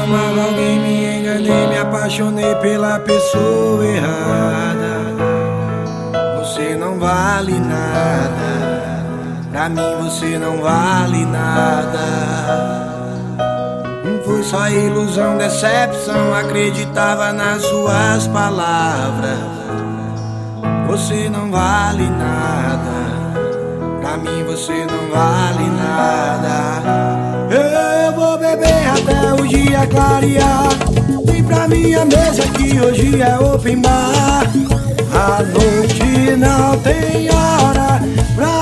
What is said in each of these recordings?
amava alguém, me enganei, me apaixonei pela pessoa errada. Você não vale nada, pra mim você não vale nada. Foi só ilusão, decepção, acreditava nas suas palavras. Você não vale nada, pra mim você não vale nada. Eu vou beber até o dia clarear. Vem pra minha mesa que hoje é open bar. A noite não tem hora pra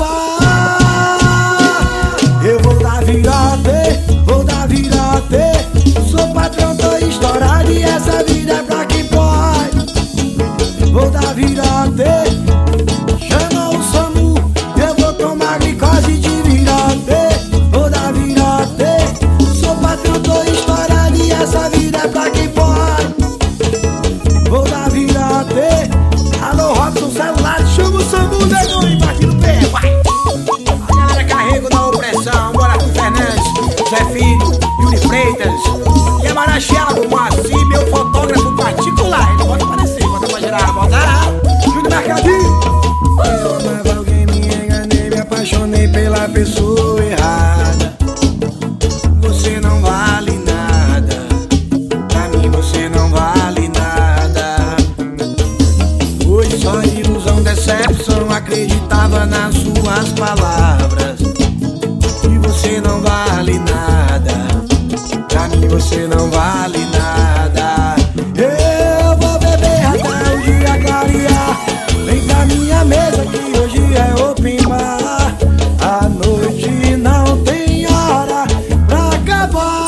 acabar. Eu vou dar virote, vou dar virote. Sou patrão, tô estourado e essa vida é pra quem pode. Vou dar virote, chama o SAMU, eu vou tomar glicose de virote. Vou dar virote, sou patrão, tô estourado e essa vida é pra quem pode. Vou dar virote. Alô, Robson celular, chama o SAMU, negão, e bate no pé, vai. A galera carrega da opressão, bora com Fernandes, Zé Filho, Yuri Freitas e a Marachiago, Moacir, meu fotógrafo particular. Ele pode aparecer, bota pra gerar, bota Júlio Mercadinho. Eu amava alguém, me enganei, me apaixonei pela pessoa errada. Você não vale nada, pra mim você não vale nada. Hoje só ilusão, decepção, acreditava nas suas palavras. E você não vale nada, pra mim você não vale nada. Eu vou beber até o dia clarear. Vem pra minha mesa que hoje é open bar. A noite não tem hora pra acabar.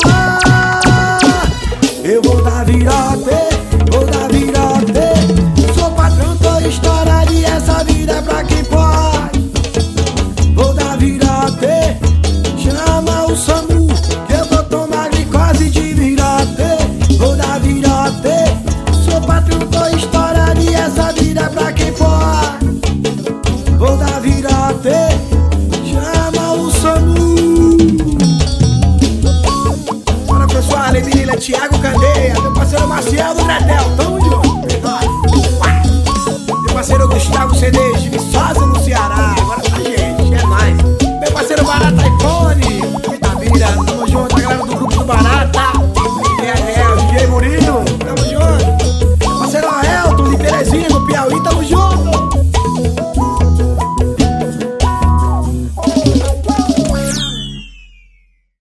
Eu vou dar virote, vou dar virote. Sou patrão, tô estourado e essa vida é pra quem pode. Vou dar virote, chama o SAMU, que eu vou tomar glicose de virote. Vou dar virote, sou patrão, tô estourado e essa vida é pra quem pode. Vou dar virote, chama o SAMU. Bora pessoal, Lebilha, Thiago Candeia, meu parceiro Maciel do Gretel, tamo junto. Meu parceiro Gustavo CDs de Viçosa no